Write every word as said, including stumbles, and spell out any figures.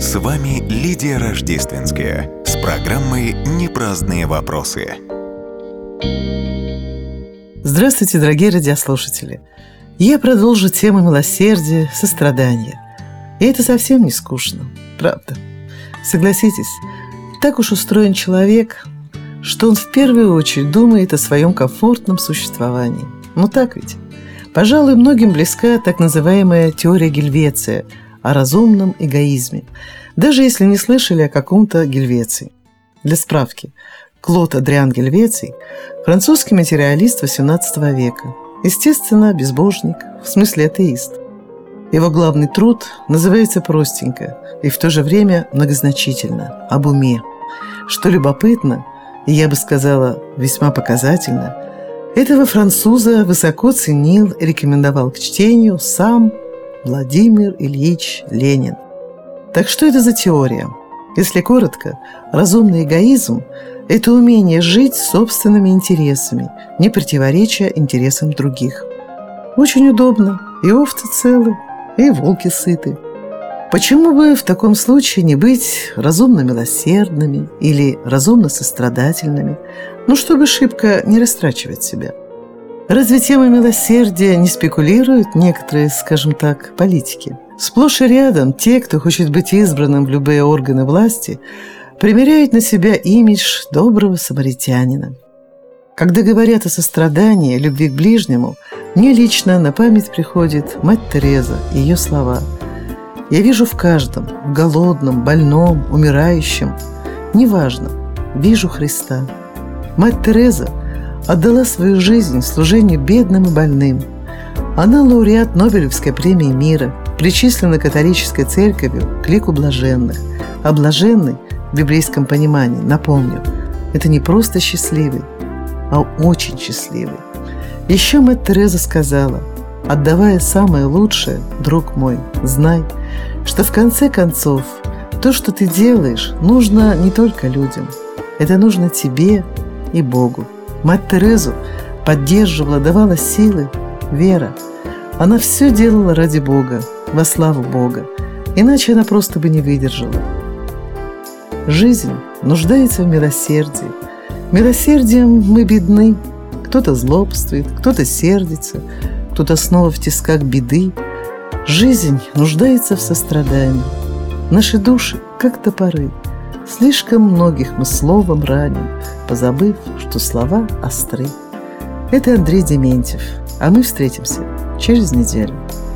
С вами Лидия Рождественская с программой «Непраздные вопросы». Здравствуйте, дорогие радиослушатели! Я продолжу тему милосердия, сострадания. И это совсем не скучно, правда. Согласитесь, так уж устроен человек, что он в первую очередь думает о своем комфортном существовании. Ну так ведь? Пожалуй, многим близка так называемая теория Гельвеция о разумном эгоизме, даже если не слышали о каком-то Гельвеции. Для справки, Клод Адриан Гельвеций – французский материалист восемнадцатого века, естественно, безбожник, в смысле атеист. Его главный труд называется простенько и в то же время многозначительно – об уме. Что любопытно, и я бы сказала, весьма показательно, этого француза высоко ценил и рекомендовал к чтению сам Владимир Ильич Ленин. Так что это за теория? Если коротко, разумный эгоизм – это умение жить собственными интересами, не противоречия интересам других. Очень удобно, и овцы целы, и волки сыты. Почему бы в таком случае не быть разумно милосердными или разумно сострадательными, ну, чтобы шибко не растрачивать себя? Разве тема милосердия не спекулируют некоторые, скажем так, политики? Сплошь и рядом те, кто хочет быть избранным в любые органы власти, примеряют на себя имидж доброго самаритянина. Когда говорят о сострадании, любви к ближнему, мне лично на память приходит мать Тереза и ее слова: «Я вижу в каждом, в голодном, больном, умирающем, неважно, вижу Христа». Мать Тереза отдала свою жизнь служению бедным и больным. Она лауреат Нобелевской премии мира, причислена католической церковью к лику блаженных. А блаженный в библейском понимании, напомню, это не просто счастливый, а очень счастливый. Еще мать Тереза сказала: «Отдавая самое лучшее, друг мой, знай, что в конце концов то, что ты делаешь, нужно не только людям, это нужно тебе и Богу». Мать Терезу поддерживала, давала силы вера. Она все делала ради Бога, во славу Бога, иначе она просто бы не выдержала. Жизнь нуждается в милосердии. Милосердием мы бедны. Кто-то злобствует, кто-то сердится, кто-то снова в тисках беды. Жизнь нуждается в сострадании. Наши души, как топоры. Слишком многих мы словом раним, позабыв, что слова остры. Это Андрей Дементьев, а мы встретимся через неделю.